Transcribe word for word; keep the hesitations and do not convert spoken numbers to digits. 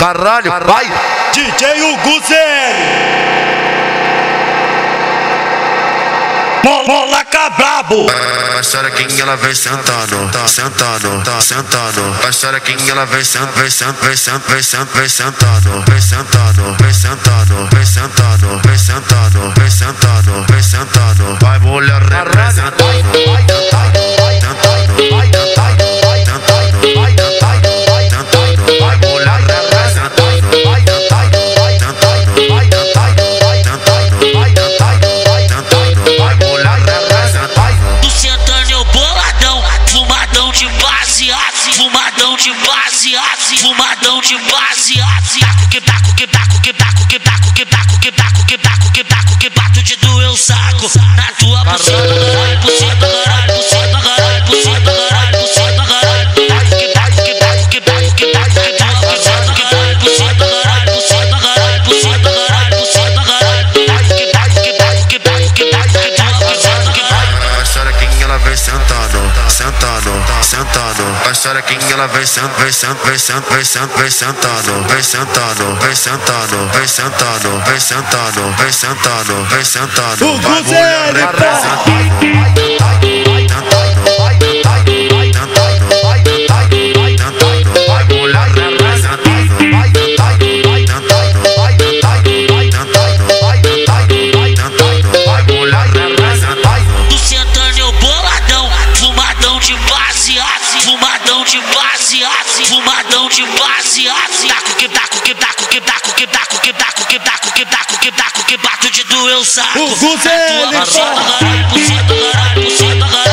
Caralho, vai! D J Hugo Zé. Molaca brabo. A xerequinha ela vem sentando, sentando, sentando. A xerequinha ela vem sentando, vem sentando, vem sentando, vem sentando, vem sentando, vem sentando, vem sentando, vem sentando, vem sentando, vem sentando, vem sentando. Vai mulher representando. Fumadão de base, fumadão de base, taco que taco que taco que taco que taco que taco que taco que taco que taco que bato de doer o saco na tua buceta, caralho, buceta, caralho, buceta, caralho, buceta, caralho, buceta, caralho, taco que taco que taco que taco que taco que taco que buceta, caralho, buceta, caralho, buceta, caralho, buceta, caralho, buceta, caralho, taco que taco que taco que taco que taco que taco que buceta, caralho. A xerequinha ela vem sentando, sentando, sentando. A xerequinha ela vem sentando, vem sentando, vem sentando, vem sentando, vem sentando, vem sentando, vem sentando, vem sentando, vem sentando, vem sentando, vem sentando. Hugo Zé Fumadão de base, fumadão de base, taco que taco que taco que taco que taco que taco que taco que taco que taco que bato de doer o saco. Hugo Zé buceta, caralho, buceta, caralho, buceta, caralho.